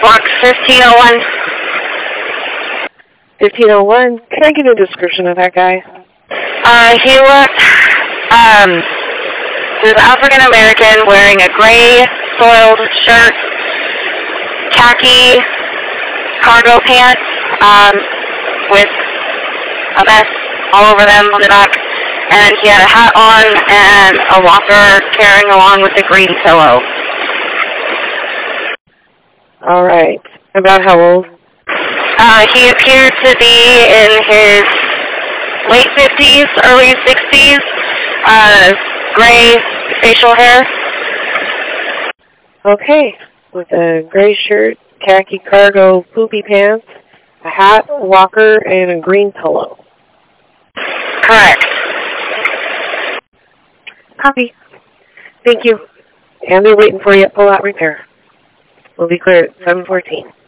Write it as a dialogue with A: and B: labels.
A: Box 1501.
B: 1501. Can I get a description of that guy?
A: He looked, he was African American, wearing a gray soiled shirt, khaki cargo pants, with a vest all over them on the back, and he had a hat on and a walker carrying along with a green pillow.
B: All right. About how old?
A: He appeared to be in his late 50s, early 60s, gray facial hair.
B: Okay. With a gray shirt, khaki cargo poopy pants, a hat, a walker, and a green pillow.
A: Correct.
B: Copy. Thank you. And they're waiting for you at Pull Out Repair. We'll be clear at 7:14.